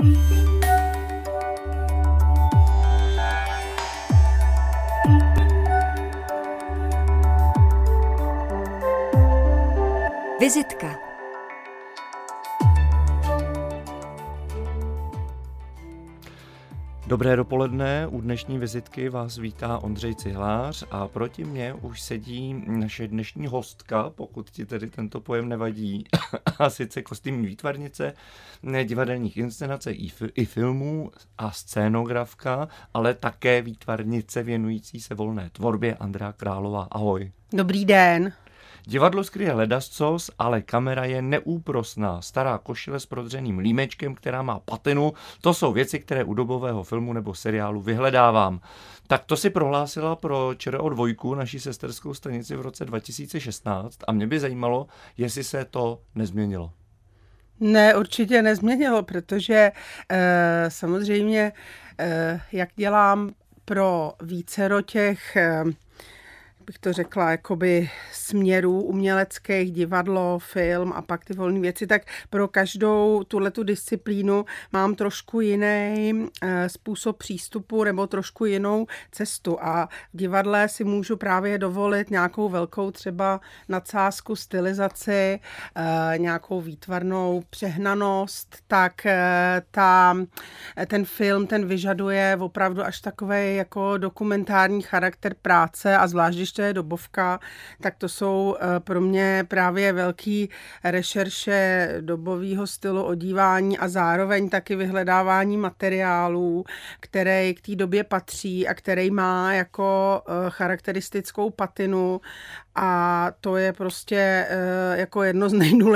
Vizitka. Dobré dopoledne, u dnešní vizitky vás vítá Ondřej Cihlář a proti mně už sedí naše dnešní hostka, pokud ti tedy tento pojem nevadí, a sice kostýmní výtvarnice, divadelních inscenací i filmů a scénografka, ale také výtvarnice věnující se volné tvorbě Andrea Králová. Ahoj. Dobrý den. Divadlo skryje ledascos, ale kamera je neúprosná. Stará košile s prodřeným límečkem, která má patinu, to jsou věci, které u dobového filmu nebo seriálu vyhledávám. Tak to si prohlásila pro ČRO2, naší sesterskou stanici v roce 2016 a mě by zajímalo, jestli se to nezměnilo. Ne, určitě nezměnilo, protože samozřejmě, jak dělám pro vícero těch bych to řekla, jakoby směrů uměleckých, divadlo, film a pak ty volné věci, tak pro každou tuhletu disciplínu mám trošku jiný způsob přístupu nebo trošku jinou cestu a v divadle si můžu právě dovolit nějakou velkou třeba nadsázku, stylizaci, nějakou výtvarnou přehnanost, tak ten film, ten vyžaduje opravdu až takovej jako dokumentární charakter práce a zvlášť, když to je dobovka, tak to jsou pro mě právě velký rešerše dobového stylu odívání a zároveň taky vyhledávání materiálů, který k té době patří a který má jako charakteristickou patinu a to je prostě jako jedna z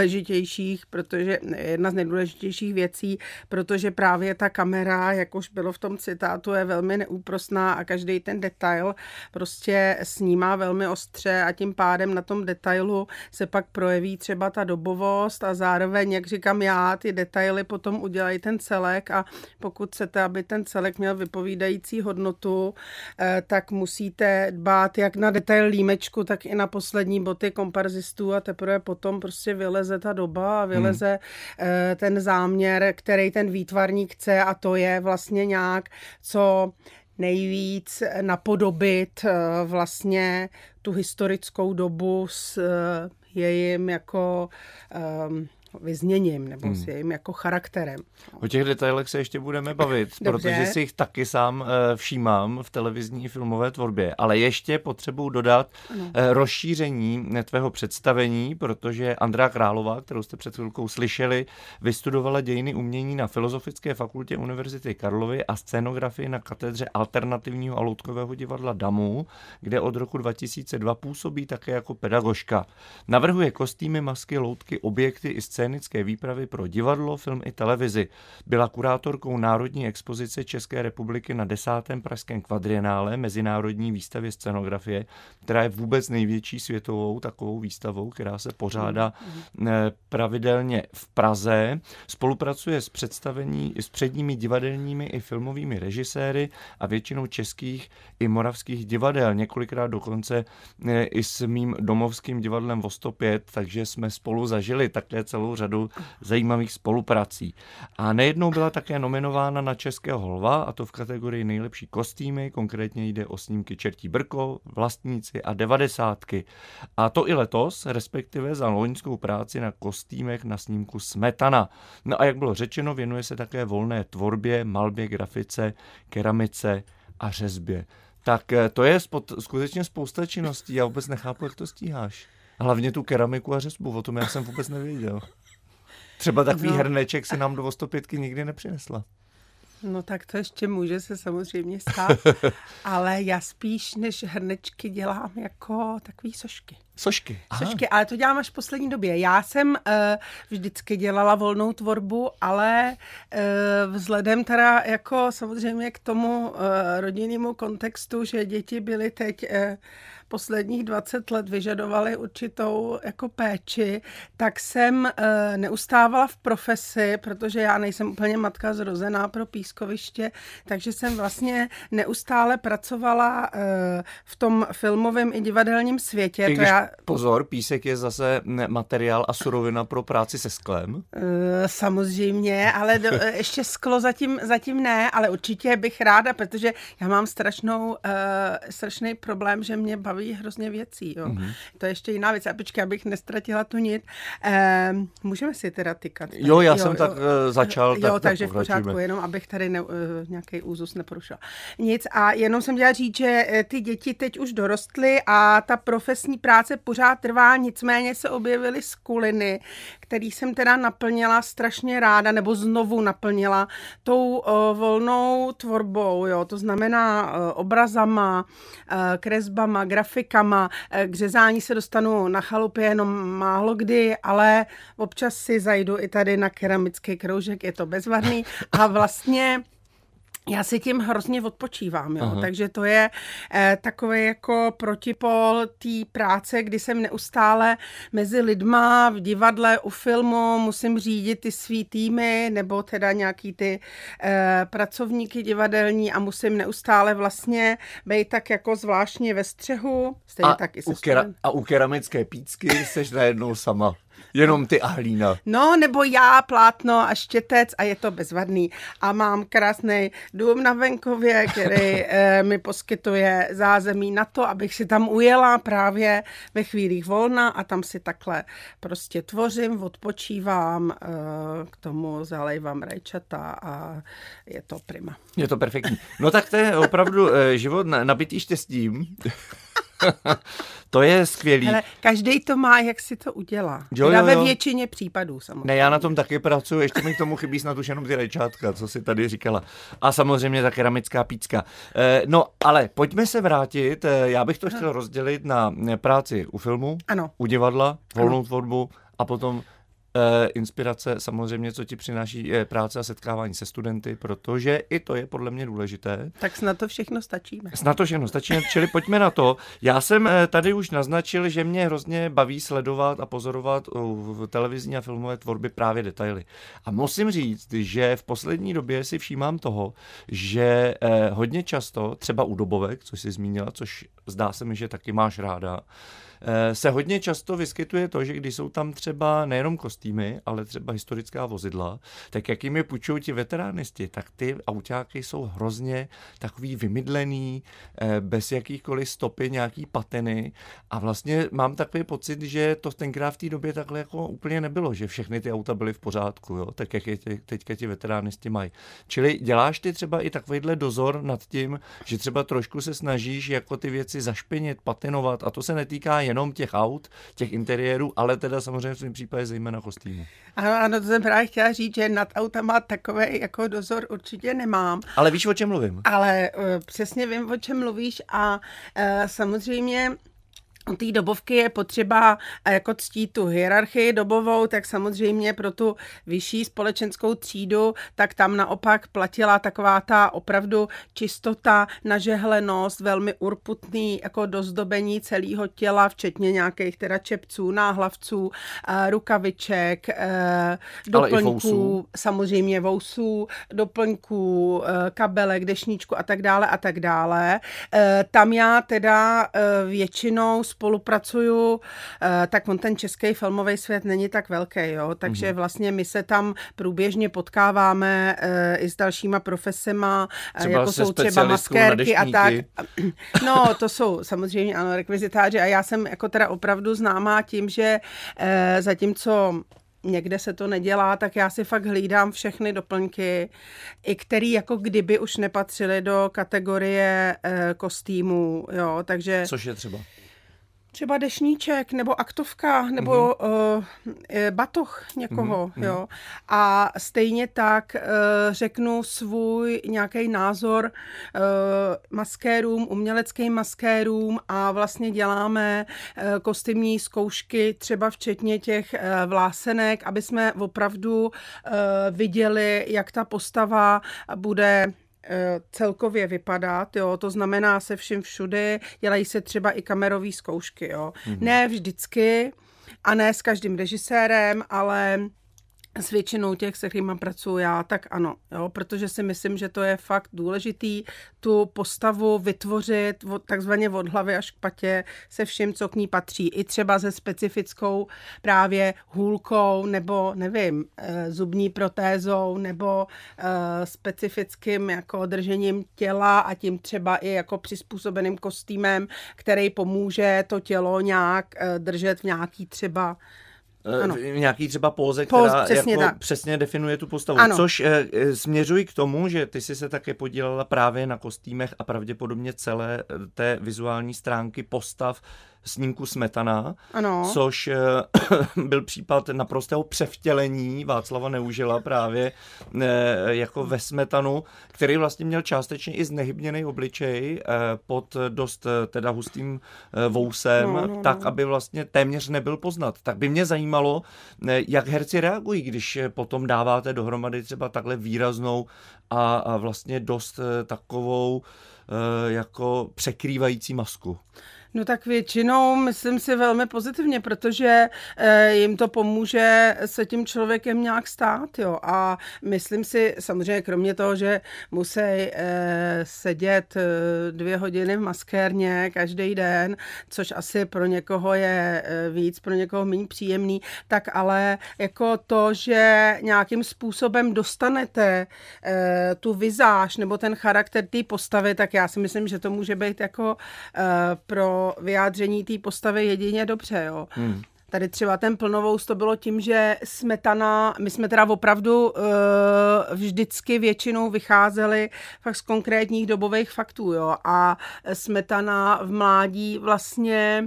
nejdůležitějších věcí, protože právě ta kamera, jak už bylo v tom citátu, je velmi neúprosná a každý ten detail prostě snímá velmi ostře a tím pádem na tom detailu se pak projeví třeba ta dobovost a zároveň, jak říkám já, ty detaily potom udělají ten celek a pokud chcete, aby ten celek měl vypovídající hodnotu, tak musíte dbát jak na detail límečku, tak i na poslední boty komparzistů a teprve potom prostě vyleze ta doba a vyleze ten záměr, který ten výtvarník chce a to je vlastně nějak, co nejvíc napodobit vlastně tu historickou dobu s jejím jako vyzněním nebo s jejím jako charakterem. O těch detailech se ještě budeme bavit, protože si jich taky sám všímám v televizní i filmové tvorbě, ale ještě potřebuji dodat rozšíření tvého představení, protože Andrea Králová, kterou jste před chvilkou slyšeli, vystudovala dějiny umění na Filozofické fakultě Univerzity Karlovy a scénografii na katedře alternativního a loutkového divadla DAMU, kde od roku 2002 působí také jako pedagožka. Navrhuje kostýmy, masky, loutky, objekty i scénické výpravy pro divadlo, film i televizi. Byla kurátorkou Národní expozice České republiky na 10. pražském kvadrienále Mezinárodní výstavě scénografie, která je vůbec největší světovou takovou výstavou, která se pořádá pravidelně v Praze. Spolupracuje s předními divadelními i filmovými režiséry a většinou českých i moravských divadel. Několikrát dokonce i s mým domovským divadlem Vo 105, takže jsme spolu zažili také celou řadu zajímavých spoluprací. A nejednou byla také nominována na Českého lva, a to v kategorii nejlepší kostýmy, konkrétně jde o snímky Čertí brko, Vlastníci a 90. A to i letos, respektive za loňskou práci na kostýmech na snímku Smetana. No a jak bylo řečeno, věnuje se také volné tvorbě, malbě, grafice, keramice a řezbě. Tak to je skutečně spousta činností, já vůbec nechápu, jak to stíháš. Hlavně tu keramiku a řezbu, o tom já jsem vůbec nevěděl. Třeba takový hrneček si nám do 105 nikdy nepřinesla. No tak to ještě může se samozřejmě stát, ale já spíš než hrnečky dělám jako takový sošky. Sošky, ale to dělám až v poslední době. Já jsem vždycky dělala volnou tvorbu, ale vzhledem teda jako samozřejmě k tomu rodinnému kontextu, že děti byly teď posledních 20 let vyžadovaly určitou jako péči, tak jsem neustávala v profesi, protože já nejsem úplně matka zrozená pro pískoviště, takže jsem vlastně neustále pracovala v tom filmovém i divadelním světě. Pozor, písek je zase materiál a surovina pro práci se sklem. Samozřejmě, ale ještě sklo zatím ne, ale určitě bych ráda, protože já mám strašný problém, že mě baví hrozně věcí. Jo. Mm-hmm. To je ještě jiná věc. A počkej, abych nestratila tu nit. Můžeme si teda tykat. Tady. Jo, já jsem tak začal. Jo, takže v pořádku, jenom abych tady nějaký úzus neporušila. Nic a jenom jsem chtěla říct, že ty děti teď už dorostly a ta profesní práce pořád trvá, nicméně se objevily skuliny, který jsem teda naplnila strašně ráda, nebo znovu naplnila tou volnou tvorbou, jo, to znamená obrazama, kresbama, grafikama, k řezání se dostanu na chalupě jenom málo kdy, ale občas si zajdu i tady na keramický kroužek, je to bezvadný a vlastně já si tím hrozně odpočívám, jo. Takže to je takový jako protipol té práce, kdy jsem neustále mezi lidma v divadle, u filmu, musím řídit ty svý týmy, nebo teda nějaký ty pracovníky divadelní a musím neustále vlastně být tak jako zvláštně ve střehu. Stejně tak i a u keramické pícky seš najednou sama. Jenom ty a hlína. No, nebo já, plátno a štětec a je to bezvadný. A mám krásný dům na venkově, který mi poskytuje zázemí na to, abych si tam ujela právě ve chvílích volna a tam si takhle prostě tvořím, odpočívám, k tomu zalejvám rajčata a je to prima. Je to perfektní. No tak to je opravdu život nabitý štěstím. To je skvělý. Hele, každej to má, jak si to udělá. Jo. Ve většině případů samozřejmě. Ne, já na tom taky pracuji, ještě mi k tomu chybí snad už jenom ty rajčátka, co si tady říkala. A samozřejmě ta keramická pícka. No, ale pojďme se vrátit, já bych to chtěl rozdělit na práci u filmu, ano, u divadla, volnou tvorbu a potom inspirace samozřejmě, co ti přináší práce a setkávání se studenty, protože i to je podle mě důležité. Tak snad to všechno stačíme. Snad to všechno stačíme, čili pojďme na to. Já jsem tady už naznačil, že mě hrozně baví sledovat a pozorovat v televizní a filmové tvorby právě detaily. A musím říct, že v poslední době si všímám toho, že hodně často, třeba u dobovek, což jsi zmínila, což zdá se mi, že taky máš ráda, se hodně často vyskytuje to, že když jsou tam třeba nejenom kostýmy, ale třeba historická vozidla, tak jak jim je půjčují ti veteránisti, tak ty autáky jsou hrozně takový vymydlený, bez jakýchkoliv stopy, nějaký patiny a vlastně mám takový pocit, že to tenkrát v té době takhle jako úplně nebylo, že všechny ty auta byly v pořádku, jo? Tak jak je teďka ti veteránisti mají. Čili děláš ty třeba i takovýhle dozor nad tím, že třeba trošku se snažíš jako ty věci zašpinit, patinovat a to se netýká jenom těch aut, těch interiérů, ale teda samozřejmě v tom případě zejména kostýmu. Ano, to jsem právě chtěla říct, že nad autama takový jako dozor určitě nemám. Ale víš, o čem mluvím? Ale přesně vím, o čem mluvíš a samozřejmě u té dobovky je potřeba jako ctít tu hierarchii dobovou, tak samozřejmě pro tu vyšší společenskou třídu, tak tam naopak platila taková ta opravdu čistota, nažehlenost, velmi urputný jako dozdobení celého těla, včetně nějakých teda čepců, náhlavců, rukaviček, doplňků, samozřejmě vousů, doplňků, kabelek, dešníčku a tak dále a tak dále. Tam já teda většinou spolupracuju, tak on ten český filmový svět není tak velký, jo, takže vlastně my se tam průběžně potkáváme i s dalšíma profesema, jako jsou třeba maskérky a tak. No, to jsou samozřejmě ano, rekvizitáři a já jsem jako teda opravdu známá tím, že zatímco někde se to nedělá, tak já si fakt hlídám všechny doplňky, i který jako kdyby už nepatřily do kategorie kostýmů, jo, takže... Což je třeba? Třeba dešníček, nebo aktovka, nebo batoh někoho, jo. A stejně tak řeknu svůj nějaký názor maskérům, uměleckým maskérům a vlastně děláme kostýmní zkoušky, třeba včetně těch vlásenek, aby jsme opravdu viděli, jak ta postava bude celkově vypadat, jo, to znamená se vším všude, dělají se třeba i kamerové zkoušky, jo. Ne vždycky a ne s každým režisérem, ale s většinou těch, se kterýma pracuji já, tak ano, jo, protože si myslím, že to je fakt důležitý tu postavu vytvořit takzvaně od hlavy až k patě se vším, co k ní patří. I třeba se specifickou právě hůlkou nebo, nevím, zubní protézou nebo specifickým jako držením těla a tím třeba i jako přizpůsobeným kostýmem, který pomůže to tělo nějak držet v nějaký třeba nějaký třeba póze, která přesně definuje tu postavu. Ano. Což směřují k tomu, že ty jsi se také podílela právě na kostýmech a pravděpodobně celé té vizuální stránky postav snímku Smetana, ano. Což byl případ naprostého převtělení Václava Neužila právě jako ve Smetanu, který vlastně měl částečně i znehybněný obličej pod dost teda hustým vousem, tak, aby vlastně téměř nebyl poznat. Tak by mě zajímalo, jak herci reagují, když potom dáváte dohromady třeba takhle výraznou a vlastně dost takovou jako překrývající masku. No tak většinou myslím si velmi pozitivně, protože jim to pomůže se tím člověkem nějak stát, jo. A myslím si, samozřejmě kromě toho, že musí sedět 2 hodiny v maskérně každý den, což asi pro někoho je víc, pro někoho méně příjemný, tak ale jako to, že nějakým způsobem dostanete tu vizáž nebo ten charakter té postavy, tak já si myslím, že to může být jako pro vyjádření té postavy jedině dobře, jo. Tady třeba ten plnovous to bylo tím, že Smetana, my jsme teda opravdu vždycky většinou vycházeli fakt z konkrétních dobových faktů, jo. A Smetana v mládí vlastně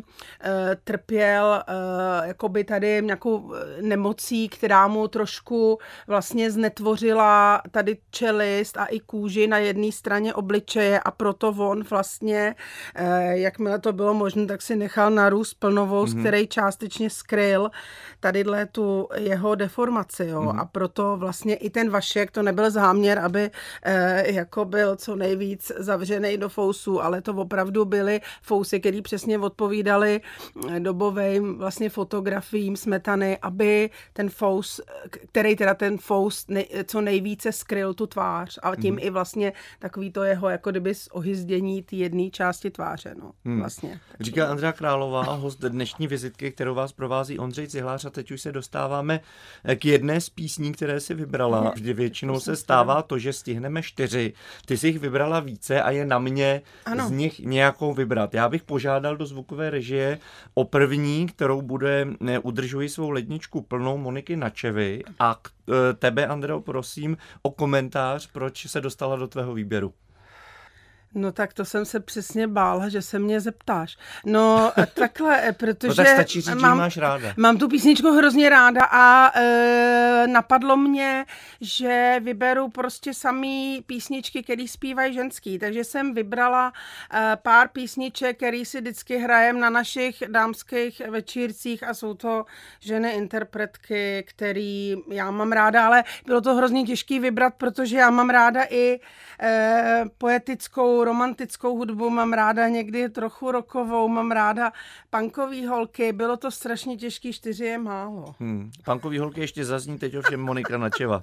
trpěl jakoby tady nějakou nemocí, která mu trošku vlastně znetvořila tady čelist a i kůži na jedné straně obličeje a proto on vlastně, jakmile to bylo možné, tak si nechal narůst plnovous, který částečně skryl tadyhle tu jeho deformaci, jo. A proto vlastně i ten Vašek, to nebyl záměr, aby jako byl co nejvíc zavřený do fousů, ale to opravdu byly fousy, které přesně odpovídaly dobovým vlastně fotografiím Smetany, aby ten fous, který teda ten fous co nejvíce skryl tu tvář a tím i vlastně takový to jeho jako kdyby ohyzdění té jedné části tváře, no. Vlastně. Říká Andrea Králová, host dnešní vizitky, kterou vás provází Ondřej Cihlář, a teď už se dostáváme k jedné z písní, které si vybrala. Vždy většinou se stává to, že stihneme 4. Ty jsi jich vybrala více a je na mě z nich nějakou vybrat. Já bych požádal do zvukové režie o první, kterou bude Udržuji svou ledničku plnou Moniky Načevy, a tebe, Andreo, prosím o komentář, proč se dostala do tvého výběru. No tak to jsem se přesně bála, že se mě zeptáš. No takhle, protože no tak stačí říct, že máš ráda. Mám tu písničku hrozně ráda a napadlo mě, že vyberu prostě samý písničky, které zpívají ženský. Takže jsem vybrala pár písniček, který si vždycky hrajem na našich dámských večírcích a jsou to ženy interpretky, který já mám ráda, ale bylo to hrozně těžký vybrat, protože já mám ráda i poetickou, romantickou hudbu, mám ráda někdy trochu rockovou, mám ráda punkový holky, bylo to strašně těžký, 4 je málo. Punkový holky ještě zazní teď ovšem Monika Načeva.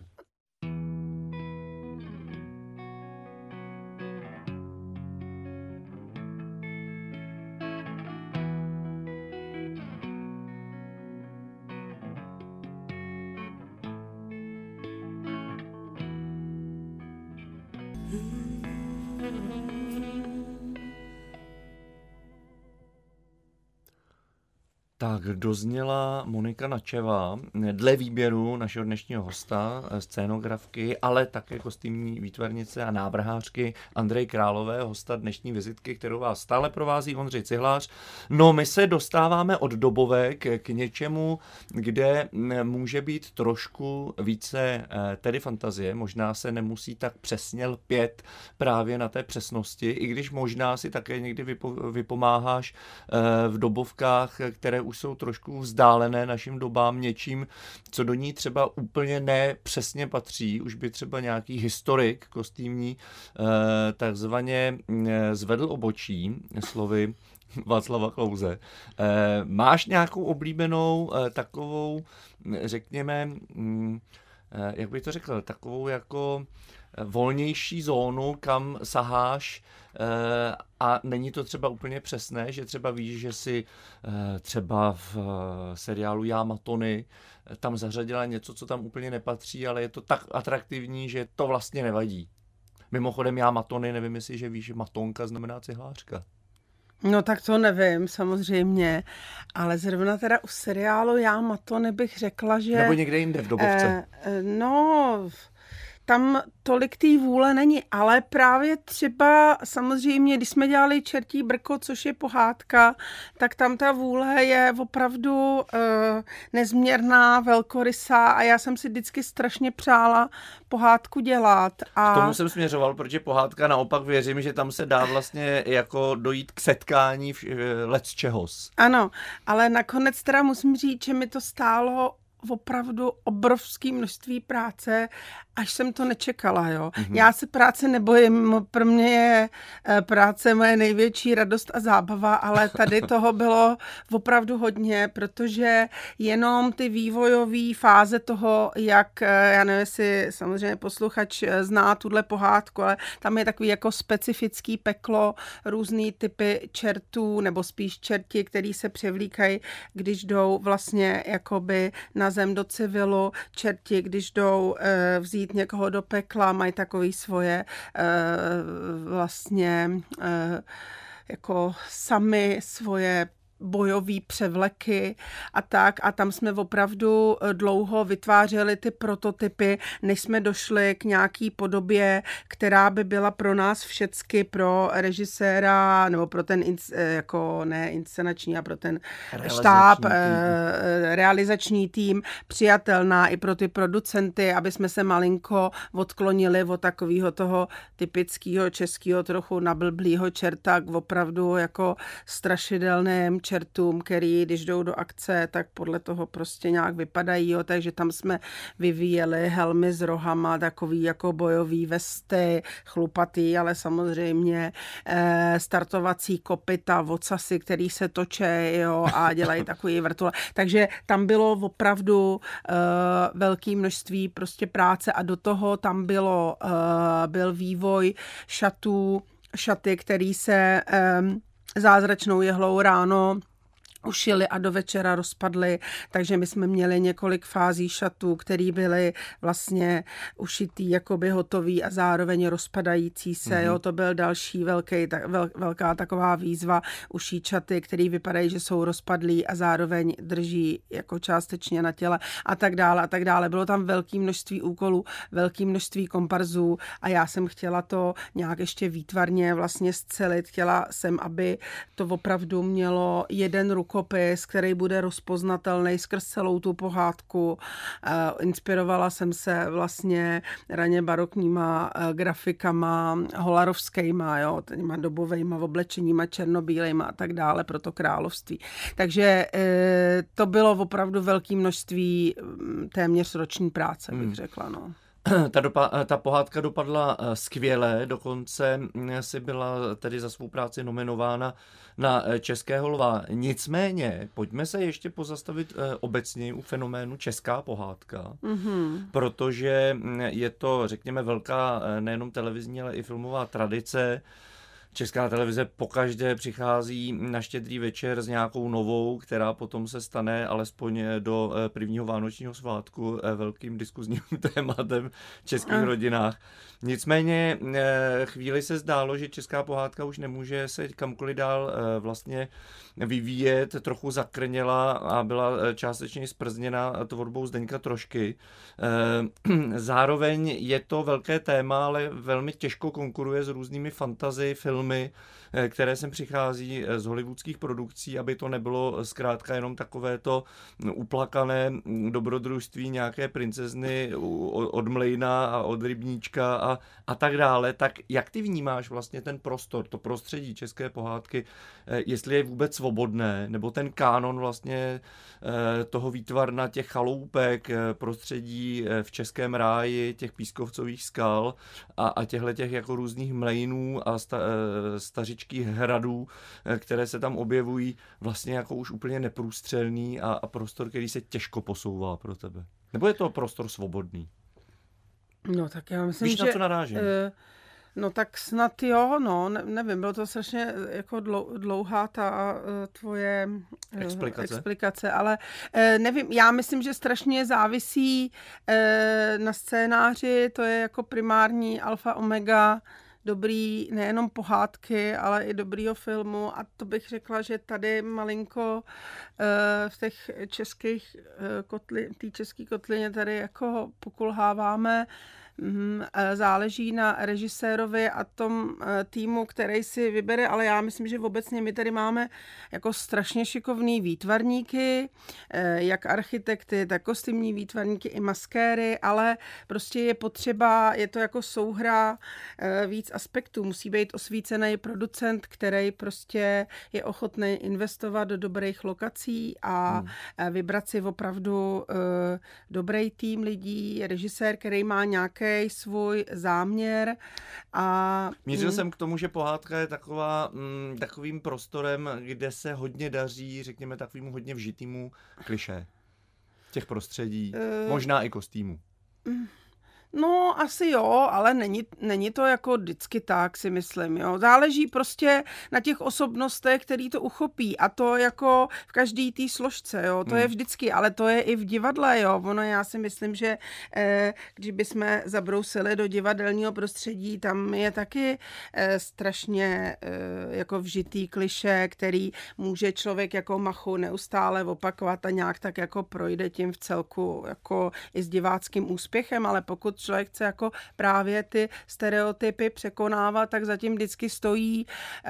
Tak dozněla Monika Načeva dle výběru našeho dnešního hosta, scénografky, ale také kostýmní výtvarnice a návrhářky Andreje Králové, hosta dnešní vizitky, kterou vás stále provází Ondřej Cihlář. No, my se dostáváme od dobovek k něčemu, kde může být trošku více tedy fantazie, možná se nemusí tak přesně lpět právě na té přesnosti, i když možná si také někdy vypomáháš v dobovkách, které už jsou trošku vzdálené našim dobám něčím, co do ní třeba úplně nepřesně patří. Už by třeba nějaký historik kostýmní takzvaně zvedl obočí, slovy Václava Klause. Máš nějakou oblíbenou takovou, řekněme, jak bych to řekl, takovou jako volnější zónu, kam saháš a není to třeba úplně přesné, že třeba víš, že si třeba v seriálu Já Matony tam zařadila něco, co tam úplně nepatří, ale je to tak atraktivní, že to vlastně nevadí. Mimochodem Já Matony, nevím, jestli že víš, že matonka znamená cihlářka. No tak to nevím, samozřejmě, ale zrovna teda u seriálu Já Matony bych řekla, že... Nebo někde jinde v Dobovce. No, tam tolik té vůle není, ale právě třeba samozřejmě, když jsme dělali Čertí brko, což je pohádka, tak tam ta vůle je opravdu nezměrná, velkorysá a já jsem si vždycky strašně přála pohádku dělat. K tomu jsem směřoval, protože pohádka naopak věřím, že tam se dá vlastně jako dojít k setkání lecčehos. Ano, ale nakonec teda musím říct, že mi to stálo opravdu obrovské množství práce, až jsem to nečekala, jo. Mm-hmm. Já se práce nebojím, pro mě je práce moje největší radost a zábava, ale tady toho bylo opravdu hodně, protože jenom ty vývojové fáze toho, jak, já nevím, jestli samozřejmě posluchač zná tuhle pohádku, ale tam je takový jako specifický peklo, různý typy čertů, nebo spíš čerti, který se převlíkají, když jdou vlastně jakoby na zem do civilu, čerti, když jdou vzít někoho do pekla, mají takový svoje vlastně jako sami svoje bojový převleky a tak. A tam jsme opravdu dlouho vytvářeli ty prototypy, než jsme došli k nějaký podobě, která by byla pro nás všecky, pro režiséra, nebo pro ten jako ne inscenační, a pro ten štáb, realizační tým přijatelná i pro ty producenty, aby jsme se malinko odklonili od takového toho typického českého trochu nablblýho čerta k opravdu jako strašidelném čertům, který, když jdou do akce, tak podle toho prostě nějak vypadají, jo, takže tam jsme vyvíjeli helmy s rohama, takový jako bojový vesty, chlupatý, ale samozřejmě startovací kopyta, vocasy, který se točí, jo, a dělají takový vrtule. Takže tam bylo opravdu velké množství prostě práce a do toho tam byl vývoj šaty, který se zázračnou jehlou ráno ušili a do večera rozpadly, takže my jsme měli několik fází šatů, které byly vlastně ušitý, jakoby hotový a zároveň rozpadající se, jo, to byl další velká taková výzva, ušít šaty, které vypadají, že jsou rozpadlí a zároveň drží jako částečně na těle a tak dále a tak dále. Bylo tam velké množství úkolů, velké množství komparzů a já jsem chtěla to nějak ještě výtvarně vlastně scelit, chtěla jsem, aby to opravdu mělo jeden rukopis, který bude rozpoznatelný skrz celou tu pohádku. Inspirovala jsem se vlastně raně barokníma grafikama, holarovskýma, jo, těma dobovejma oblečeníma, černobílejma a tak dále pro to království. Takže to bylo opravdu velké množství téměř roční práce, bych řekla, no. Ta pohádka dopadla skvěle, dokonce si byla tedy za svou práci nominována na Českého lva. Nicméně, pojďme se ještě pozastavit obecně u fenoménu česká pohádka, protože je to, řekněme, velká nejenom televizní, ale i filmová tradice. Česká televize pokaždé přichází na Štědrý večer s nějakou novou, která potom se stane alespoň do prvního vánočního svátku velkým diskuzním tématem v českých rodinách. Nicméně chvíli se zdálo, že česká pohádka už nemůže se kamkoliv dál vlastně vyvíjet, trochu zakrněla a byla částečně zprzněna tvorbou Zdeňka Trošky. Zároveň je to velké téma, ale velmi těžko konkuruje s různými fantasy filmy filmy, které sem přichází z hollywoodských produkcí, aby to nebylo zkrátka jenom takové to uplakané dobrodružství nějaké princezny od mlejna a od rybníčka a tak dále. Tak jak ty vnímáš vlastně ten prostor, to prostředí české pohádky, jestli je vůbec svobodné, nebo ten kánon vlastně toho výtvarna těch chaloupek, prostředí v českém ráji, těch pískovcových skal a těch jako různých mlejnů a stařičkých hradů, které se tam objevují, vlastně jako už úplně neprůstřelný a prostor, který se těžko posouvá pro tebe. Nebo je to prostor svobodný? No tak já myslím, víš, na co narážím? No tak snad jo, no, nevím, bylo to strašně jako dlouhá ta tvoje explikace, ale nevím, já myslím, že strašně závisí na scénáři, to je jako primární alfa omega dobrý nejenom pohádky, ale i dobrýho filmu a to bych řekla, že tady malinko v těch českých té české kotlině tady jako pokulháváme. Záleží na režisérovi a tom týmu, který si vybere, ale já myslím, že obecně my tady máme jako strašně šikovný výtvarníky, jak architekty, tak kostýmní výtvarníky i maskéry, ale prostě je potřeba, je to jako souhra víc aspektů. Musí být osvícený producent, který prostě je ochotný investovat do dobrých lokací a vybrat si opravdu dobrý tým lidí, režisér, který má nějaký svůj záměr a... Mířil jsem k tomu, že pohádka je takovým prostorem, kde se hodně daří, řekněme, takovému hodně vžitýmu klišé těch prostředí, možná i kostýmu. No, asi jo, ale není to jako vždycky tak, si myslím, jo. Záleží prostě na těch osobnostech, který to uchopí a to jako v každý té složce, jo. To je vždycky, ale to je i v divadle, jo. Ono, já si myslím, že když bychom zabrousili do divadelního prostředí, tam je taky strašně jako vžitý klišé, který může člověk jako machu neustále opakovat a nějak tak jako projde tím v celku jako i s diváckým úspěchem, ale pokud člověk chce jako právě ty stereotypy překonávat, tak zatím vždycky stojí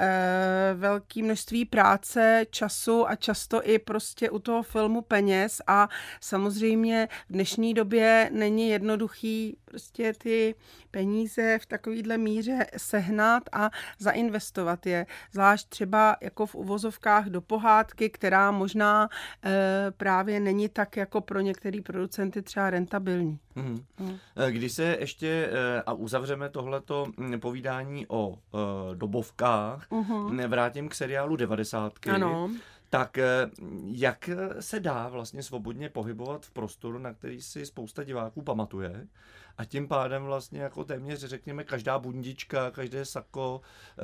velké množství práce, času a často i prostě u toho filmu peněz a samozřejmě v dnešní době není jednoduchý prostě ty peníze v takovýhle míře sehnat a zainvestovat je. Zvlášť třeba jako v uvozovkách do pohádky, která možná právě není tak jako pro některý producenty třeba rentabilní. Když se ještě, a uzavřeme tohleto povídání o dobovkách, vrátím k seriálu 90. Ano. Tak jak se dá vlastně svobodně pohybovat v prostoru, na který si spousta diváků pamatuje a tím pádem vlastně jako téměř řekněme každá bundička, každé sako,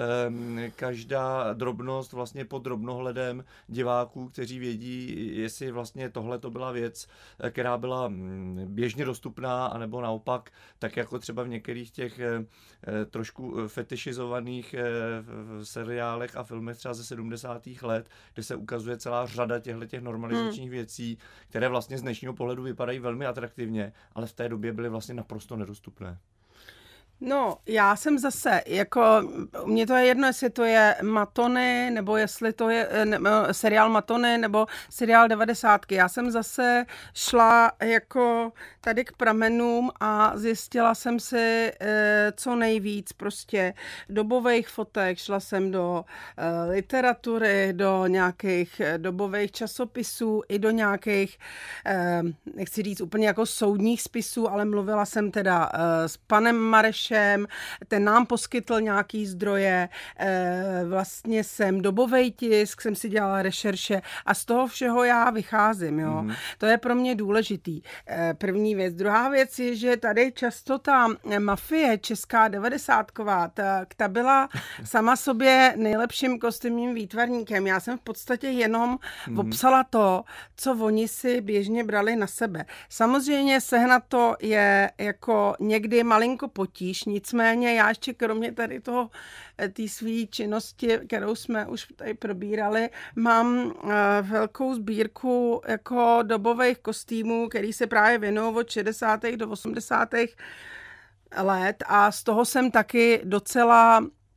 každá drobnost vlastně pod drobnohledem diváků, kteří vědí, jestli vlastně tohle to byla věc, která byla běžně dostupná, anebo naopak, tak jako třeba v některých těch trošku fetišizovaných seriálech a filmech třeba ze 70. let, kde se ukazuje celá řada těchto normalizačních věcí, které vlastně z dnešního pohledu vypadají velmi atraktivně, ale v té době byly vlastně naprosto nedostupné. No, já jsem zase, jako, mně to je jedno, jestli to je Matony, nebo jestli to je seriál Matony, nebo seriál 90. Já jsem zase šla jako tady k pramenům a zjistila jsem si co nejvíc prostě dobových fotek, šla jsem do literatury, do nějakých dobových časopisů, i do nějakých, nechci říct úplně jako soudních spisů, ale mluvila jsem teda s panem Marešem, ten nám poskytl nějaký zdroje, vlastně jsem dobovej tisk, jsem si dělala rešerše a z toho všeho já vycházím, jo. To je pro mě důležitý. První věc. Druhá věc je, že tady často ta mafie česká 90ková, ta byla sama sobě nejlepším kostýmním výtvarníkem. Já jsem v podstatě jenom popsala to, co oni si běžně brali na sebe. Samozřejmě sehnat to je jako někdy malinko potíž, nicméně já ještě kromě tady toho, té své činnosti, kterou jsme už tady probírali, mám velkou sbírku jako dobových kostýmů, který se právě věnují od 60. do 80. let a z toho jsem taky docela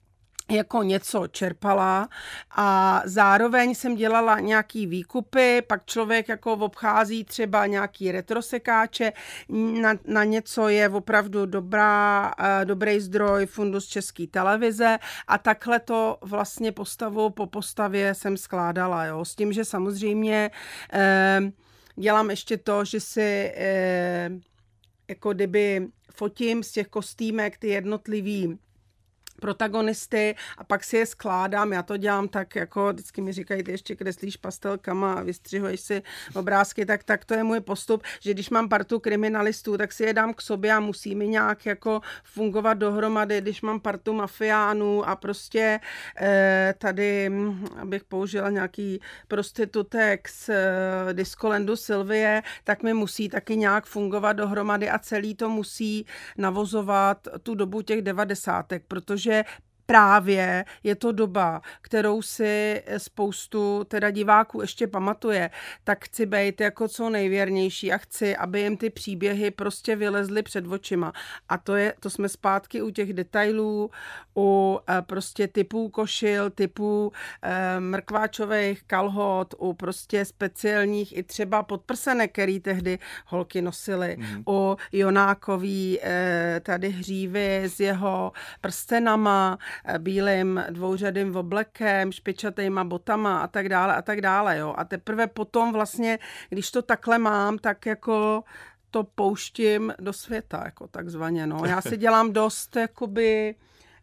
jako něco čerpala a zároveň jsem dělala nějaký výkupy, pak člověk jako obchází třeba nějaký retrosekáče, na něco je opravdu dobrý zdroj fundus České televize a takhle to vlastně postavu po postavě jsem skládala, jo. S tím, že samozřejmě dělám ještě to, že si jako kdyby fotím z těch kostýmek ty jednotlivý protagonisty a pak si je skládám. Já to dělám tak, jako vždycky mi říkají, ty ještě kreslíš pastelkama a vystřihuješ si obrázky, tak to je můj postup, že když mám partu kriminalistů, tak si je dám k sobě a musí mi nějak jako fungovat dohromady, když mám partu mafiánů a prostě tady, abych použila nějaký prostitutek z Discolandu Sylvie, tak mi musí taky nějak fungovat dohromady a celý to musí navozovat tu dobu těch 90, protože právě je to doba, kterou si spoustu teda diváků ještě pamatuje, tak chci být jako co nejvěrnější a chci, aby jim ty příběhy prostě vylezly před očima. A to jsme zpátky u těch detailů, u prostě typů košil, typů mrkváčových kalhot, u prostě speciálních i třeba podprsenek, který tehdy holky nosily, u Jonákový tady hřívy s jeho prstenama, bílým dvouřadým oblekem, špičatejma botama a tak dále, jo. A teprve potom vlastně, když to takhle mám, tak jako to pouštím do světa, jako takzvaně, no. Já si dělám dost, jakoby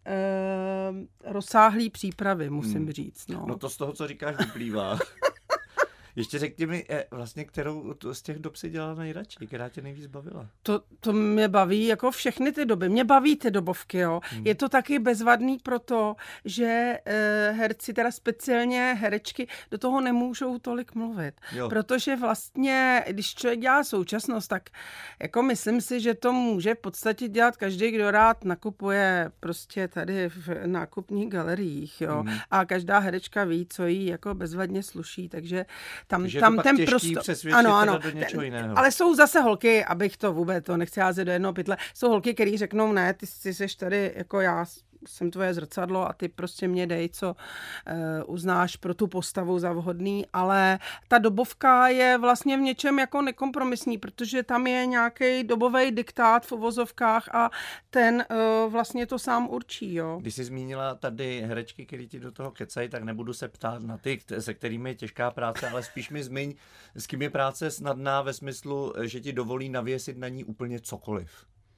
rozsáhlý přípravy, musím říct, no. No to z toho, co říkáš, vyplývá. Ještě řekni mi, vlastně, kterou z těch dob si dělala nejradši, která tě nejvíc bavila? To mě baví, jako všechny ty doby. Mě baví ty dobovky, jo. Je to taky bezvadný proto, že herci, teda speciálně herečky, do toho nemůžou tolik mluvit. Jo. Protože vlastně, když člověk dělá současnost, tak jako myslím si, že to může v podstatě dělat každý, kdo rád nakupuje prostě tady v nákupních galeriích, jo. A každá herečka ví, co jí jako bezvadně sluší, takže tam to ten prostor. Ano, do něčeho jiného. Ale jsou zase holky, abych to vůbec to nechci házet do jednoho pytle, jsou holky, který řeknou, ne, ty seš tady, jako já jsem tvoje zrcadlo a ty prostě mě dej, co uznáš pro tu postavu za vhodný, ale ta dobovka je vlastně v něčem jako nekompromisní, protože tam je nějaký dobový diktát v uvozovkách a ten vlastně to sám určí, jo. Když jsi zmínila tady herečky, který ti do toho kecají, tak nebudu se ptát na ty, se kterými je těžká práce, ale spíš mi zmiň, s kým je práce snadná ve smyslu, že ti dovolí navěsit na ní úplně cokoliv.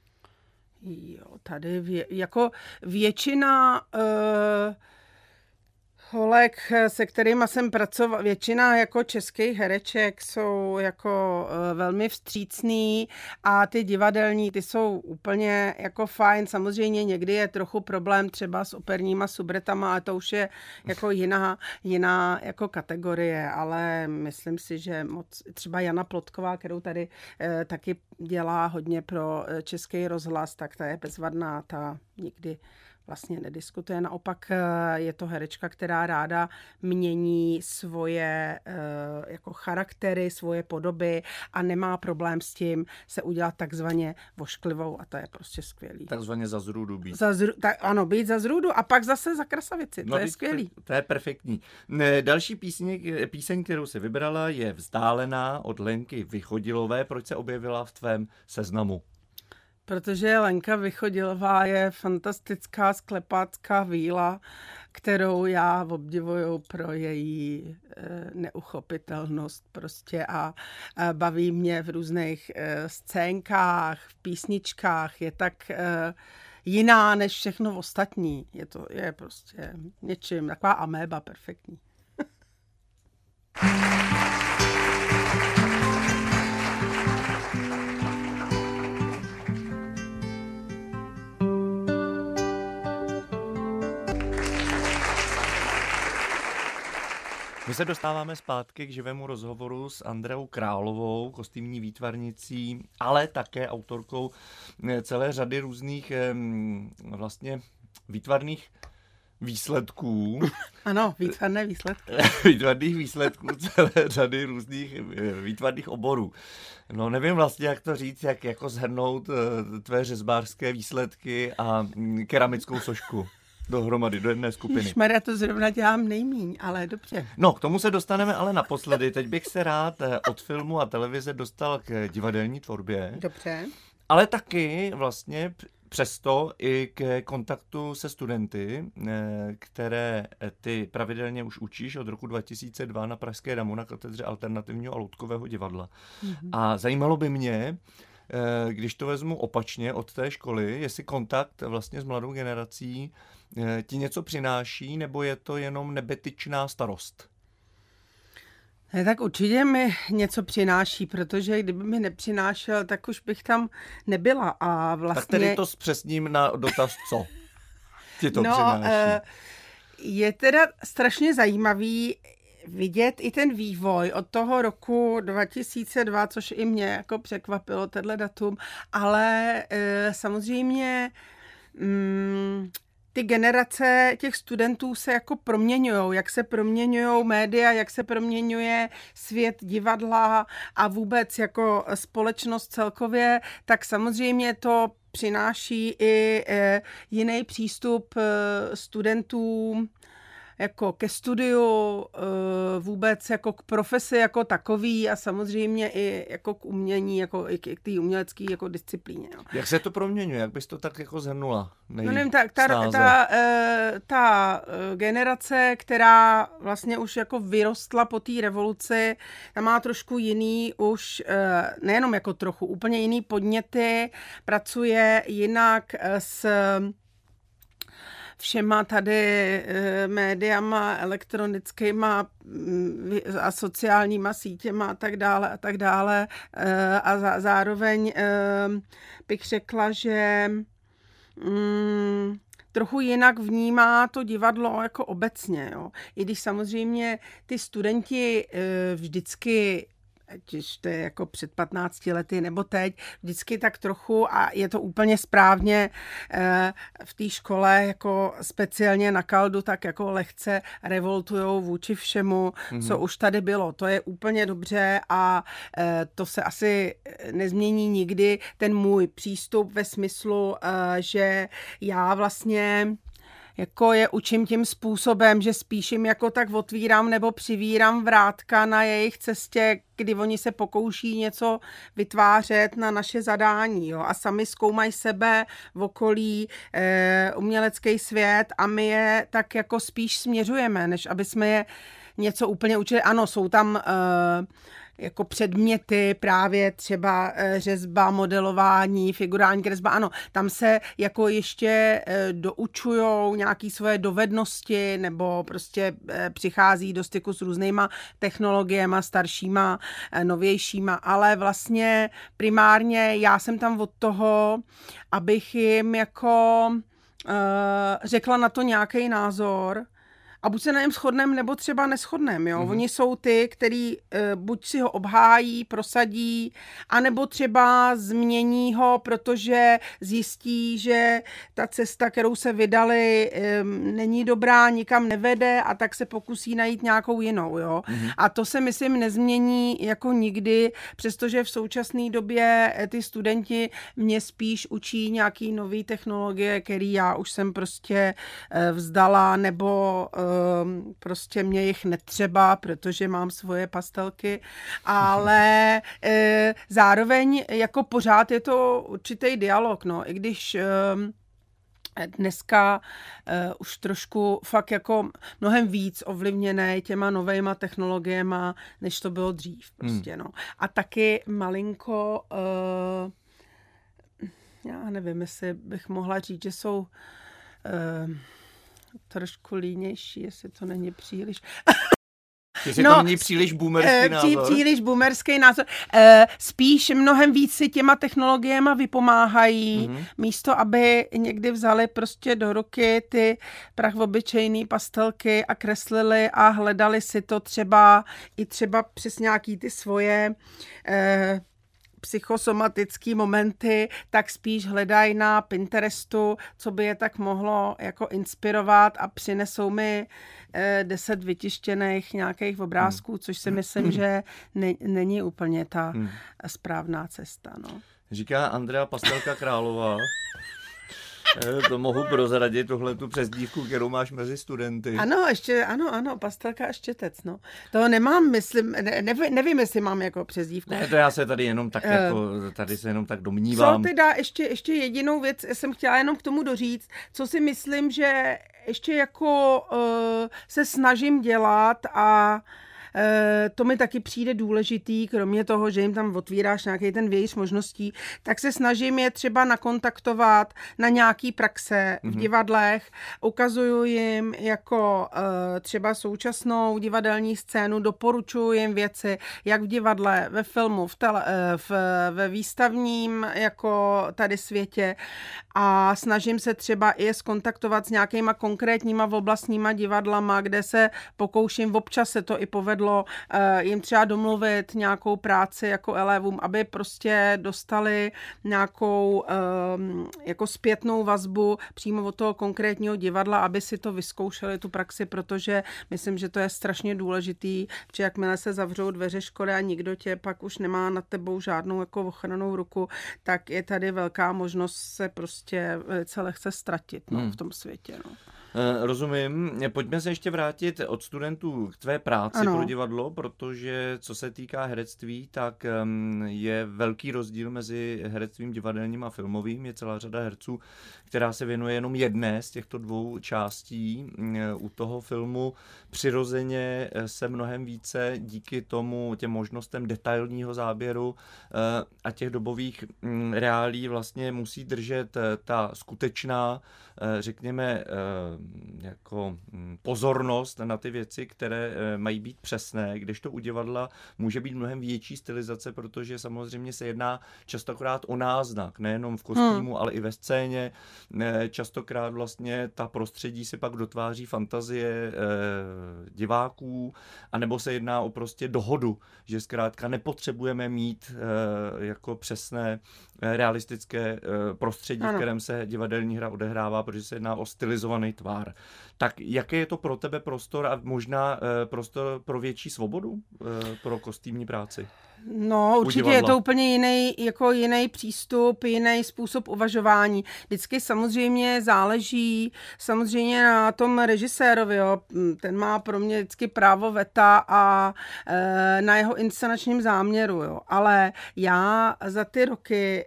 Jo, tady jako většina holek, se kterýma jsem pracovala, většina jako českých hereček jsou jako velmi vstřícný a ty divadelní, ty jsou úplně jako fajn. Samozřejmě někdy je trochu problém třeba s operníma subretama, ale to už je jako jiná jako kategorie, ale myslím si, že moc, třeba Jana Plotková, kterou tady taky dělá hodně pro Český rozhlas, tak ta je bezvadná, ta nikdy vlastně nediskutuje. Naopak je to herečka, která ráda mění svoje jako charaktery, svoje podoby a nemá problém s tím se udělat takzvaně vošklivou a to je prostě skvělý. Takzvaně za zrůdu být. Ano, být za zrůdu a pak zase za krasavici. To je skvělý. To je perfektní. Další píseň, kterou si vybrala, je Vzdálená od Lenky Vychodilové. Proč se objevila v tvém seznamu? Protože Lenka Vychodilová je fantastická sklepácká víla, kterou já obdivuju pro její neuchopitelnost prostě a baví mě v různých scénkách, v písničkách, je tak jiná než všechno ostatní. Je prostě něčím, taková améba perfektní. My se dostáváme zpátky k živému rozhovoru s Andreou Královou, kostýmní výtvarnicí, ale také autorkou celé řady různých vlastně výtvarných výsledků. Ano, výtvarné výsledky. Výtvarných výsledků celé řady různých výtvarných oborů. No nevím vlastně, jak to říct, jak jako shrnout tvé řezbářské výsledky a keramickou sošku. dohromady, do jedné skupiny. Šmarja, to zrovna dělám nejmíň, ale dobře. No, k tomu se dostaneme ale naposledy. Teď bych se rád od filmu a televize dostal k divadelní tvorbě. Dobře. Ale taky vlastně přesto i k kontaktu se studenty, které ty pravidelně už učíš od roku 2002 na Pražské Damu na katedře alternativního a loutkového divadla. Mm-hmm. A zajímalo by mě, když to vezmu opačně od té školy, jestli kontakt vlastně s mladou generací ti něco přináší, nebo je to jenom nebetyčná starost? Tak určitě mi něco přináší, protože kdyby mi nepřinášel, tak už bych tam nebyla. A vlastně... Tak tedy to zpřesním na dotaz, co ti to přináší. Je teda strašně zajímavý vidět i ten vývoj od toho roku 2002, což i mě jako překvapilo, tenhle datum, ale samozřejmě ty generace těch studentů se jako proměňujou, jak se proměňujou média, jak se proměňuje svět divadla a vůbec jako společnost celkově, tak samozřejmě to přináší i jiný přístup studentů jako ke studiu, vůbec jako k profesi jako takový a samozřejmě i jako k umění, jako i k té umělecké jako disciplíně. No. Jak se to proměňuje? Jak bys to tak jako shrnula? No nevím, ta generace, která vlastně už jako vyrostla po té revoluci, ta má trošku jiný už, nejenom jako trochu, úplně jiný podněty, pracuje jinak s všema tady médiama, elektronickýma a sociálníma sítěma a tak dále. A zároveň bych řekla, že trochu jinak vnímá to divadlo jako obecně. Jo. I když samozřejmě ty studenti vždycky, ať to je jako před 15 lety nebo teď, vždycky tak trochu a je to úplně správně v té škole jako speciálně na Kaldu tak jako lehce revoltujou vůči všemu, co už tady bylo. To je úplně dobře a to se asi nezmění nikdy ten můj přístup ve smyslu, že já vlastně jako je učím tím způsobem, že spíš jim jako tak otvírám nebo přivírám vrátka na jejich cestě, kdy oni se pokouší něco vytvářet na naše zadání. Jo? A sami zkoumají sebe v okolí, umělecký svět a my je tak jako spíš směřujeme, než aby jsme je něco úplně učili. Ano, jsou tam jako předměty, právě třeba řezba, modelování, figurální kresba, ano, tam se jako ještě doučujou nějaké svoje dovednosti nebo prostě přichází do styku s různýma technologiemi, staršíma, novějšíma, ale vlastně primárně já jsem tam od toho, abych jim jako řekla na to nějaký názor, a buď se na něm shodneme, nebo třeba neshodneme. Jo? Oni jsou ty, který buď si ho obhájí, prosadí, anebo třeba změní ho, protože zjistí, že ta cesta, kterou se vydali, není dobrá, nikam nevede a tak se pokusí najít nějakou jinou. Jo? A to se, myslím, nezmění jako nikdy, přestože v současné době ty studenti mě spíš učí nějaký nový technologie, který já už jsem prostě vzdala, nebo prostě mě jich netřeba, protože mám svoje pastelky, ale zároveň jako pořád je to určitý dialog, no, i když dneska už trošku fakt jako mnohem víc ovlivněné těma novejma technologiema, než to bylo dřív, prostě, no. A taky malinko, já nevím, jestli bych mohla říct, že jsou trošku línější, jestli to není příliš. Jestli to není příliš boomerský názor. Příliš boomerský názor. Spíš mnohem víc si těma technologiema vypomáhají, místo aby někdy vzali prostě do ruky ty prachobyčejný pastelky a kreslili a hledali si to třeba přes nějaký ty svoje psychosomatický momenty, tak spíš hledají na Pinterestu, co by je tak mohlo jako inspirovat a přinesou mi 10 vytištěných nějakých obrázků, což si myslím, že není úplně ta správná cesta. No. Říká Andrea Pastelka Králová. To mohu prozradit, tohle tu přezdívku, kterou máš mezi studenty. Ano, ano, pastelka a štětec, no. To nemám, myslím, nevím, jestli mám jako přezdívku. Ne, to já se tady jenom tak tady se jenom tak domnívám. Co teda ještě jedinou věc jsem chtěla jenom k tomu doříct, co si myslím, že ještě jako se snažím dělat a to mi taky přijde důležitý, kromě toho, že jim tam otvíráš nějaký ten vějíř možností, tak se snažím je třeba nakontaktovat na nějaký praxe v divadlech, ukazuju jim jako třeba současnou divadelní scénu, doporučuji jim věci, jak v divadle, ve filmu, ve výstavním jako tady světě a snažím se třeba i je skontaktovat s nějakýma konkrétníma oblastníma divadlama, kde se pokouším, občas se to i povedlo, jim třeba domluvit nějakou práci jako elevům, aby prostě dostali nějakou jako zpětnou vazbu přímo od toho konkrétního divadla, aby si to vyzkoušeli, tu praxi, protože myslím, že to je strašně důležitý, protože jakmile se zavřou dveře školy a nikdo tě pak už nemá nad tebou žádnou jako ochrannou ruku, tak je tady velká možnost se prostě velice lehce ztratit v tom světě. No. Rozumím. Pojďme se ještě vrátit od studentů k tvé práci pro divadlo, protože co se týká herectví, tak je velký rozdíl mezi herectvím divadelním a filmovým. Je celá řada herců, která se věnuje jenom jedné z těchto dvou částí. U toho filmu přirozeně se mnohem více díky tomu těm možnostem detailního záběru a těch dobových reálí vlastně musí držet ta skutečná, řekněme, jako pozornost na ty věci, které mají být přesné, kdežto u divadla může být mnohem větší stylizace, protože samozřejmě se jedná častokrát o náznak, nejenom v kostýmu, ale i ve scéně. Častokrát vlastně ta prostředí si pak dotváří fantazie diváků, anebo se jedná o prostě dohodu, že zkrátka nepotřebujeme mít jako přesné realistické prostředí, v kterém se divadelní hra odehrává, protože se jedná o stylizovaný tvar. Tak jaký je to pro tebe prostor a možná prostor pro větší svobodu pro kostýmní práci? No, určitě je to úplně jiný přístup, jiný způsob uvažování. Vždycky samozřejmě záleží samozřejmě na tom režisérovi, jo. Ten má pro mě vždycky právo veta a na jeho inscenačním záměru, jo. Ale já za ty roky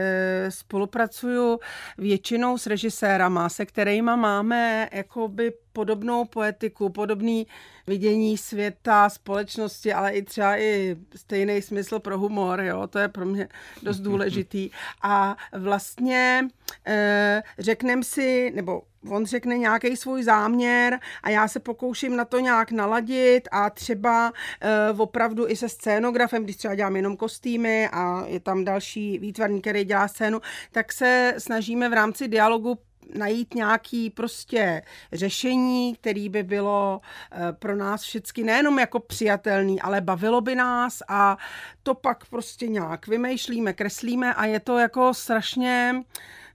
spolupracuju většinou s režisérama, se kterýma máme jakoby podobnou poetiku, podobný vidění světa, společnosti, ale i třeba i stejný smysl pro humor, jo, to je pro mě dost důležitý. A vlastně řekneme si, nebo on řekne nějaký svůj záměr a já se pokouším na to nějak naladit a třeba opravdu i se scénografem, když třeba dělám jenom kostýmy a je tam další výtvarník, který dělá scénu, tak se snažíme v rámci dialogu najít nějaký prostě řešení, který by bylo pro nás všichni nejenom jako přijatelný, ale bavilo by nás a to pak prostě nějak vymýšlíme, kreslíme a je to jako strašně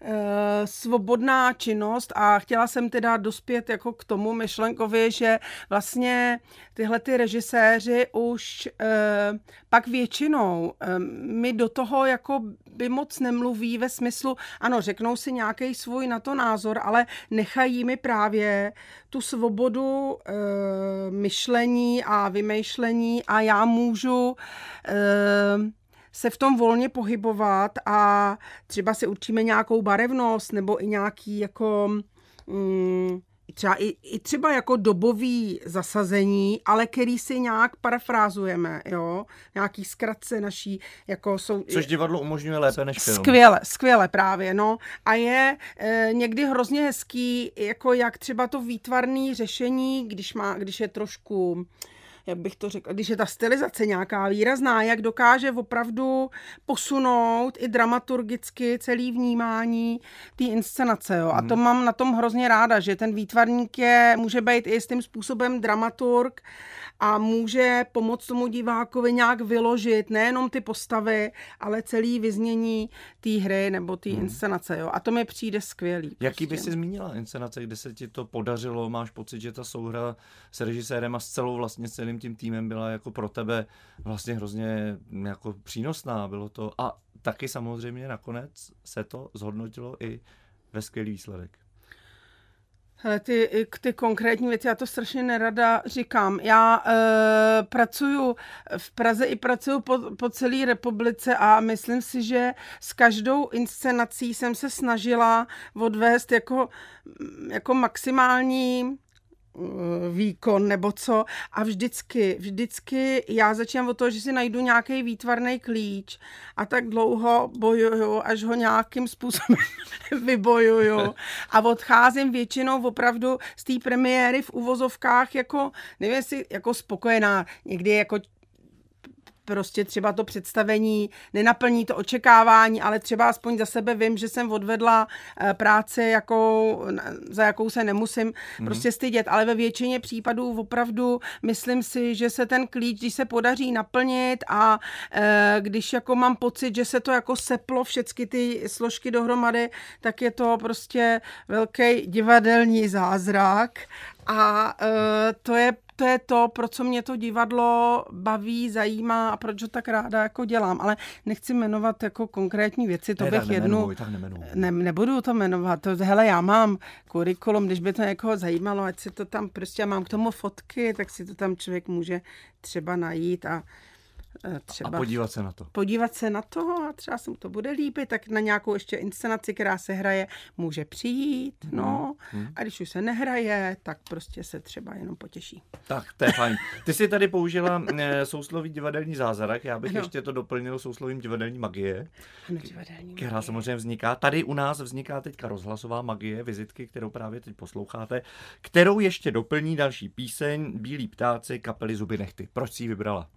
svobodná činnost a chtěla jsem teda dospět jako k tomu myšlenkově, že vlastně tyhle ty režiséři už pak většinou mi do toho jako by moc nemluví ve smyslu, ano, řeknou si nějaký svůj na to názor, ale nechají mi právě tu svobodu myšlení a vymýšlení a já můžu se v tom volně pohybovat a třeba si určíme nějakou barevnost nebo i nějaký jako třeba i třeba jako dobový zasazení, ale který si nějak parafrázujeme, jo, nějaký zkratce naší, jako jsou... Což divadlo umožňuje lépe než film. Skvěle právě, no. A je někdy hrozně hezký, jako jak třeba to výtvarné řešení, když je trošku... jak bych to řekla, když je ta stylizace nějaká výrazná, jak dokáže opravdu posunout i dramaturgicky celý vnímání té inscenace. Jo. A to mám na tom hrozně ráda, že ten výtvarník může být i jistým způsobem dramaturg a může pomoct tomu divákovi nějak vyložit nejenom ty postavy, ale celý vyznění té hry nebo té inscenace. Jo. A to mi přijde skvělý. Jaký by si zmínila inscenace, kde se ti to podařilo? Máš pocit, že ta souhra s režisérem a s celým tím týmem byla jako pro tebe vlastně hrozně jako přínosná. Bylo to a taky samozřejmě nakonec se to zhodnotilo i ve skvělý výsledek? Hele, ty konkrétní věci, já to strašně nerada říkám. Já pracuju v Praze i pracuju po celé republice a myslím si, že s každou inscenací jsem se snažila odvést jako maximální výkon nebo co a vždycky já začínám od toho, že si najdu nějaký výtvarný klíč a tak dlouho bojuju, až ho nějakým způsobem vybojuju a odcházím většinou opravdu z té premiéry v uvozovkách jako, nevím jestli jako spokojená, někdy jako prostě třeba to představení nenaplní to očekávání, ale třeba aspoň za sebe vím, že jsem odvedla práci, za jakou se nemusím prostě stydět, ale ve většině případů opravdu myslím si, že se ten klíč, když se podaří naplnit a když jako mám pocit, že se to jako seplo všechny ty složky dohromady, tak je to prostě velký divadelní zázrak a to je to, pro co mě to divadlo baví, zajímá a proč ho tak ráda jako dělám. Ale nechci jmenovat jako konkrétní věci, to bych jednu... Nebudu to jmenovat. Hele, já mám kurikulum, když by to někoho zajímalo, ať si to tam prostě, já mám k tomu fotky, tak si to tam člověk může třeba najít a podívat se na to. Podívat se na to a třeba se mu to bude líbit, tak na nějakou ještě inscenaci, která se hraje, může přijít, a když už se nehraje, tak prostě se třeba jenom potěší. Tak, to je fajn. Ty jsi tady použila sousloví divadelní zázrak, já bych ještě to doplnil souslovím divadelní magie, která samozřejmě vzniká. Tady u nás vzniká teďka rozhlasová magie, vizitky, kterou právě teď posloucháte, kterou ještě doplní další píseň Bílí ptáci kapely Zuby nehty. Proč jsi ji vybrala?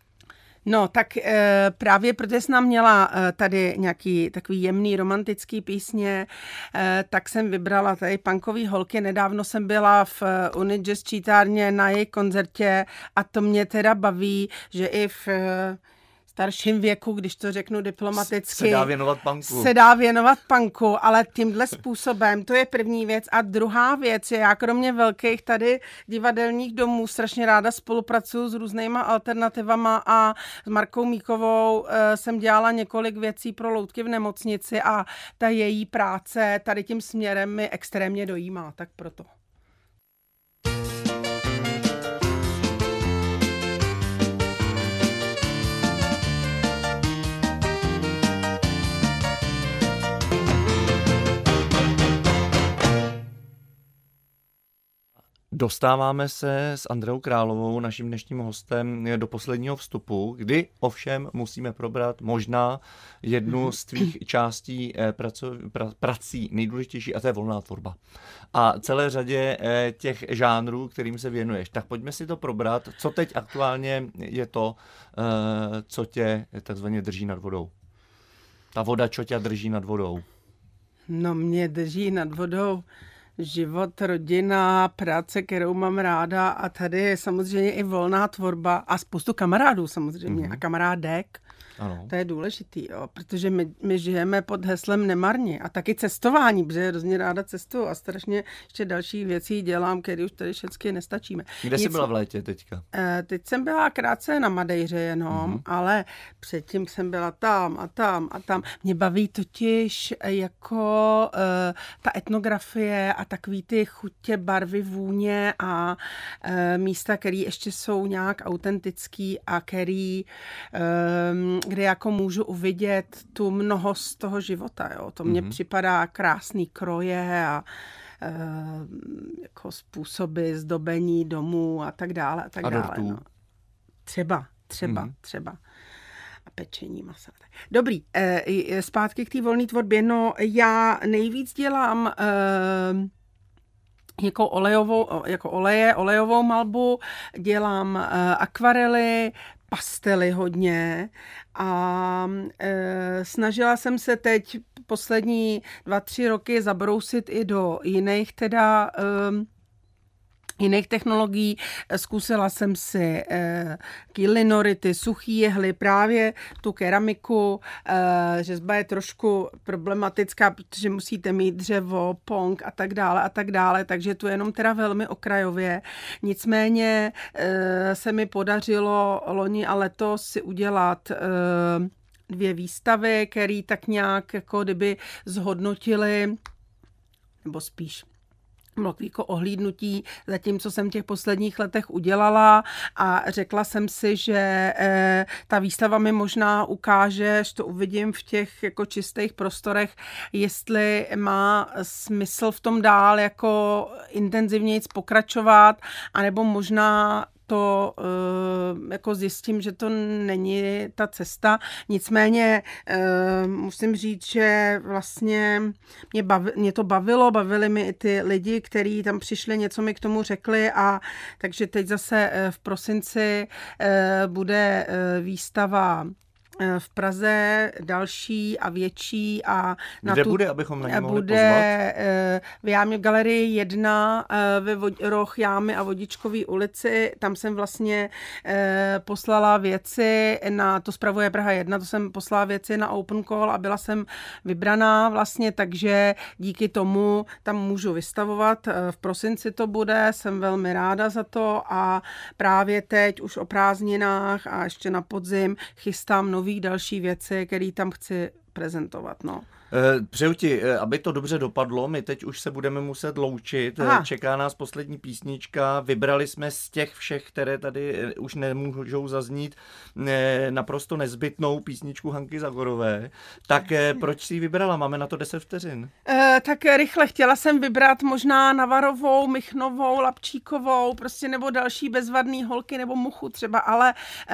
No, tak právě protože jsem měla tady nějaký takový jemný romantický písně, tak jsem vybrala tady punkový holky. Nedávno jsem byla v Unijazz čítárně na jejich koncertě a to mě teda baví, že i v starším věku, když to řeknu diplomaticky, se dá věnovat punku, ale tímhle způsobem, to je první věc. A druhá věc je, já kromě velkých tady divadelních domů strašně ráda spolupracuju s různýma alternativama a s Markou Míkovou jsem dělala několik věcí pro loutky v nemocnici a ta její práce tady tím směrem mi extrémně dojímá, tak proto. Dostáváme se s Andreou Královou, naším dnešním hostem, do posledního vstupu, kdy ovšem musíme probrat možná jednu z tvých částí prací nejdůležitější, a to je volná tvorba. A celé řadě těch žánrů, kterým se věnuješ. Tak pojďme si to probrat, co teď aktuálně je to, co tě takzvaně drží nad vodou. Ta voda, čo tě drží nad vodou? No, mě drží nad vodou život, rodina, práce, kterou mám ráda a tady je samozřejmě i volná tvorba a spoustu kamarádů samozřejmě a kamarádek. Ano. To je důležitý, protože my žijeme pod heslem nemarni a taky cestování, protože hrozně ráda cestuju a strašně ještě další věcí dělám, které už tady všechny nestačíme. Kde jsi byla v létě teďka? Teď jsem byla krátce na Madejře jenom, ale předtím jsem byla tam a tam a tam. Mě baví totiž jako ta etnografie a takový ty chutě, barvy, vůně a místa, které ještě jsou nějak autentický a který kde jako můžu uvidět tu mnohost toho života. Jo. To mně připadá krásný kroje a jako způsoby zdobení domů a tak dále. A tak a dále. No. Třeba. A pečení masa. Dobrý, zpátky k té volné tvorbě. No, já nejvíc dělám jako olejovou malbu, dělám akvarely, pastely hodně a snažila jsem se teď poslední 2-3 roky zabrousit i do jiných technologií. Zkusila jsem si linority, suchý jehly, právě tu keramiku. Řezba je trošku problematická, protože musíte mít dřevo, pong a tak dále, takže tu jenom teda velmi okrajově. Nicméně se mi podařilo loni a letos si udělat 2 výstavy, které tak nějak jako kdyby zhodnotily nebo spíš bylo jako ohlídnutí za tím, co jsem v těch posledních letech udělala a řekla jsem si, že ta výstava mi možná ukáže, že to uvidím v těch jako čistých prostorech, jestli má smysl v tom dál jako intenzivněji pokračovat, anebo možná to jako zjistím, že to není ta cesta. Nicméně musím říct, že vlastně mě to bavili mi i ty lidi, kteří tam přišli, něco mi k tomu řekli a takže teď zase v prosinci bude výstava v Praze další a větší a kde bude, abychom na ní mohli bude v Jámě v galerii 1 ve roh Jámy a Vodičkový ulici. Tam jsem vlastně poslala věci na, to spravuje Praha 1, to jsem poslala věci na open call a byla jsem vybraná vlastně, takže díky tomu tam můžu vystavovat. V prosinci to bude, jsem velmi ráda za to a právě teď už o prázdninách a ještě na podzim chystám nový další věci, které tam chci prezentovat. No. Přeju ti, aby to dobře dopadlo, my teď už se budeme muset loučit, čeká nás poslední písnička, vybrali jsme z těch všech, které tady už nemůžou zaznít, naprosto nezbytnou písničku Hanky Zagorové, tak proč jsi ji vybrala? Máme na to 10 vteřin. Tak rychle, chtěla jsem vybrat možná Navarovou, Michnovou, Lapčíkovou, prostě nebo další bezvadný holky, nebo Muchu třeba, ale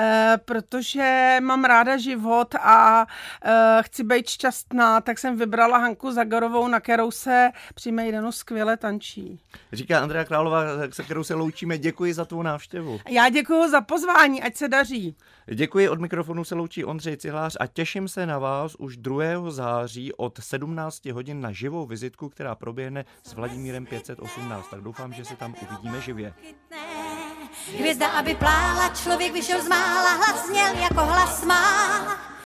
protože mám ráda život a chci být šťastná, tak jsem vybrala Hanku Zagorovou, na kterou se při Mejdanu skvěle tančí. Říká Andrea Králová, se kterou se loučíme. Děkuji za tvou návštěvu. Já děkuji za pozvání, ať se daří. Děkuji, od mikrofonu se loučí Ondřej Cihlář a těším se na vás už 2. září od 17 hodin na živou vizitku, která proběhne s Vladimírem 518. Tak doufám, že se tam uvidíme živě. Hvězda, aby plála, člověk vyšel z mála, hlas zněl jako hlas má.